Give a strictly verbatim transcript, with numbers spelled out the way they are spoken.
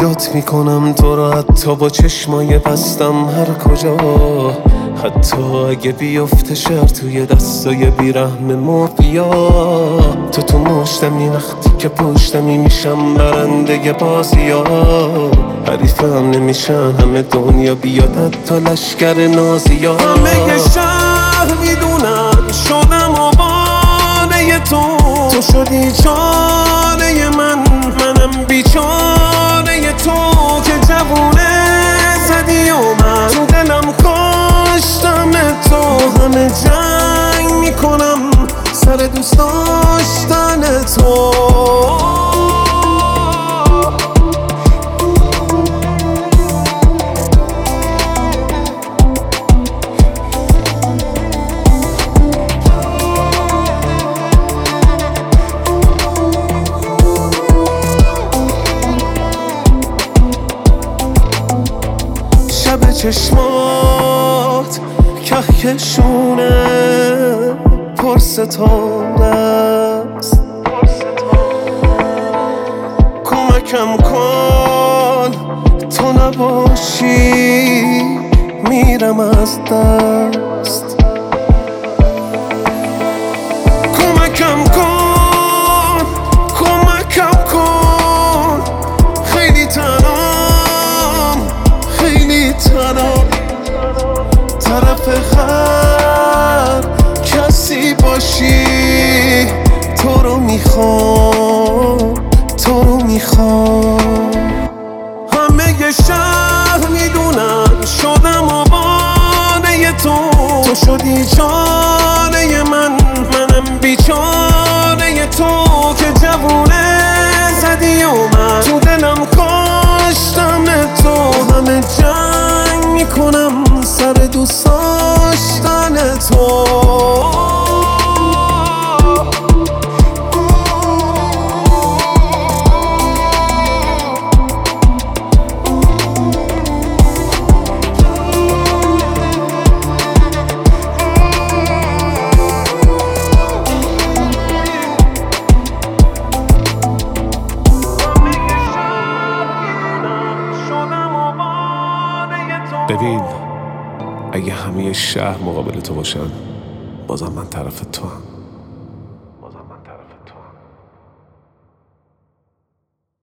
یاد میکنم تو را حتی با چشمای بستم هر کجا، حتی اگه بیفته شهر توی دستای بیرحم مافیا. تو تو مشتمی وقتی که پشتمی میشم برنده بازی ها، حریفم نمیشن همه دنیا بیاد حتی لشکر نازی ها. همه شهر میدونن شدم آواره تو، تو شدی چاره من، منم بیچاره تو که جوونه زدی و من تو دلم کاشتم تو. همه جنگ میکنم سر دوست داشتن تو. شب چشمات کهکشونه پر ستاره است، کمکم کن تو نباشی میرم از دست. کمکم کن کمکم کن خیلی تنام خیلی تنام، طرف خر کسی باشی تو رو میخوام تو رو میخوام. همه شهر میدونن شدم آواره تو، تو شدی چاره من، منم بیچاره تو که جوونه زدی و من تو دلم کاشتم تو. همه جنگ میکنم سر دوست داشتن تو. ببین اگه همه شهر مقابل تو باشن بازم من طرف تو هم.